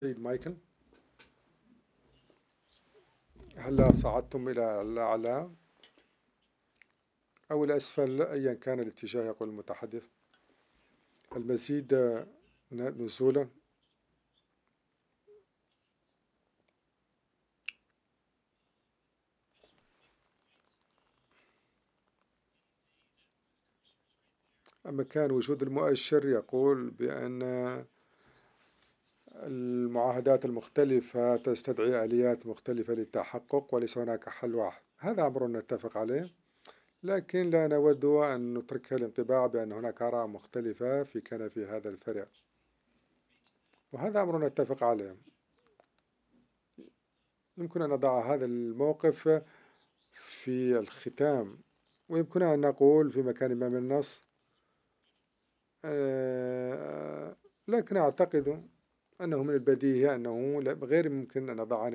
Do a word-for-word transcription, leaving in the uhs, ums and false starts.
سيد مايكل، هلا صعدتم إلى الأعلى أو الأسفل أيا كان الاتجاه يقول المتحدث. المزيد نزولا. أما كان وجود المؤشر يقول بأن المعاهدات المختلفة تستدعي آليات مختلفة للتحقق وليس هناك حل واحد، هذا أمر نتفق عليه، لكن لا نود أن نترك الانطباع بأن هناك آراء مختلفة في كان في هذا الفرع، وهذا أمر نتفق عليه. يمكن أن نضع هذا الموقف في الختام، ويمكن أن نقول في مكان ما من النص، آه، لكن أعتقد أنه من البديهي أنه غير ممكن أن نضع